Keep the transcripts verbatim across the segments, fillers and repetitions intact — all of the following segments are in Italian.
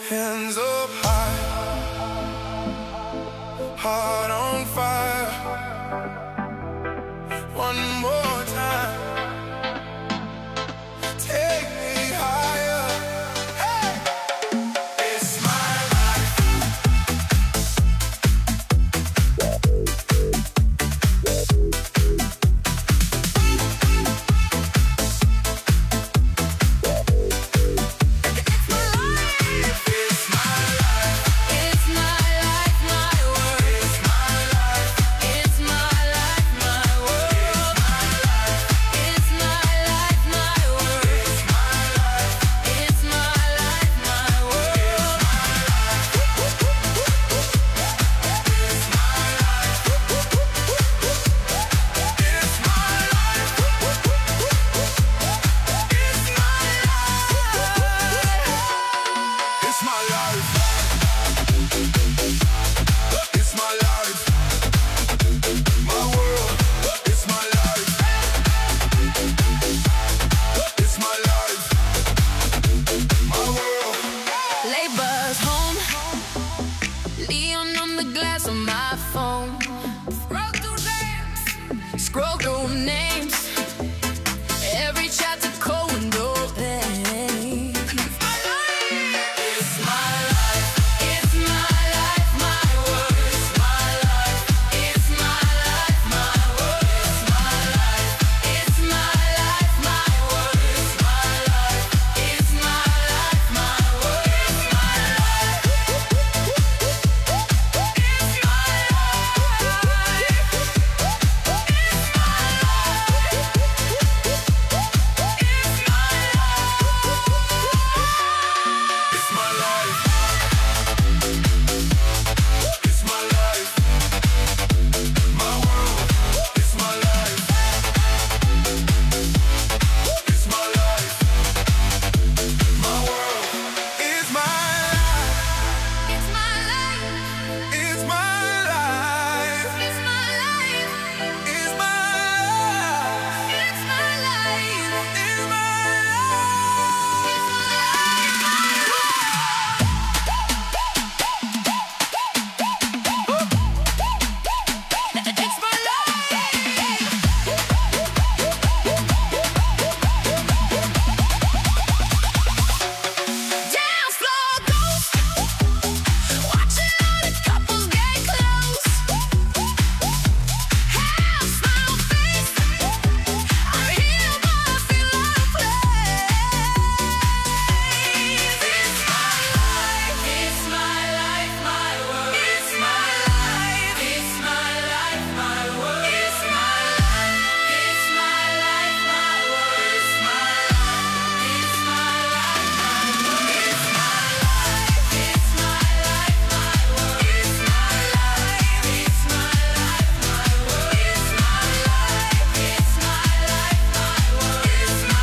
Hands up high, heart on fire. One more time, take me higher. Hey! It's my life. It's my life. It's my life, my world. It's my life. It's my life, my world. It's my life, my world. It's my life. It's my life, my world. It's my life. It's my life. It's my life. It's my life. My world. It's my life. It's my life. My world. Labor's home. Leon on the glass of my phone. Scroll through names. Scroll through names. Every chapter cold and open. It's my life. It's my life. It's my life, my world. It's my life. It's my life, my world. It's my life. It's my life, my world. It's my life. It's my life, my world. It's my life. It's my It's my life. It's my life. My world. It's my life. It's my life. My world. It's my life. It's my life. It's my life. It's my life. It's my life. It's my life. It's my It's my life. Dance floor ghost. Watching all the couples get close. Half smile face. I'm here but I feel out of place. It's my life. It's my life, my world. It's my life. It's my life, my world. It's my life. It's my life, my world. It's my life. It's my life, my world. It's my life. It's my life, my world. It's my life. It's my life, my world. It's my life. It's my life, my world. It's my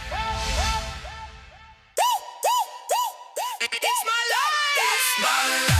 It's my life.